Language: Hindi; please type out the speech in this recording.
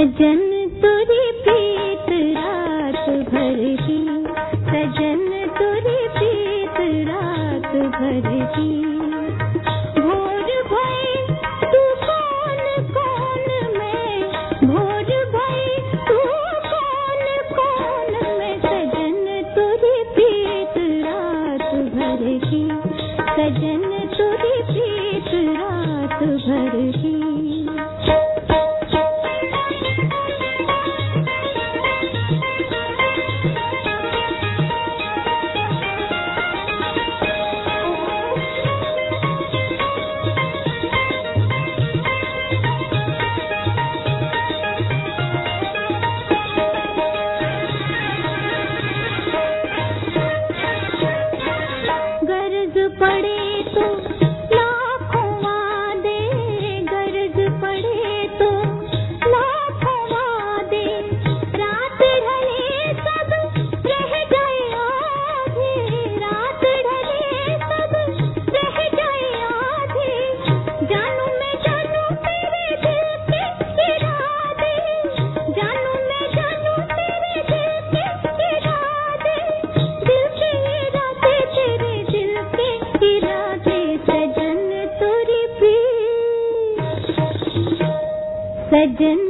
सजन तुरी प्रीत रात भर की, सजन तुरी प्रीत रात भर की। भोर भई तू कौन कौन में, भोर भई तू कौन कौन में, सजन तुरी प्रीत रात भर की, सजन तुरी प्रीत रात भर की। गरज पड़े तो लाखों वादे, गरज पड़े तो लाखों वादे, रात ढले सब रह जाए आधे, रात ढले सब रह जाए आधे। जानू मैं जानू तेरे दिल के इरादे, जानू मैं जानू तेरे दिल के इरादे, दिल के इरादे तेरे दिल के इरादे। सजन तुरी प्रीत, सजन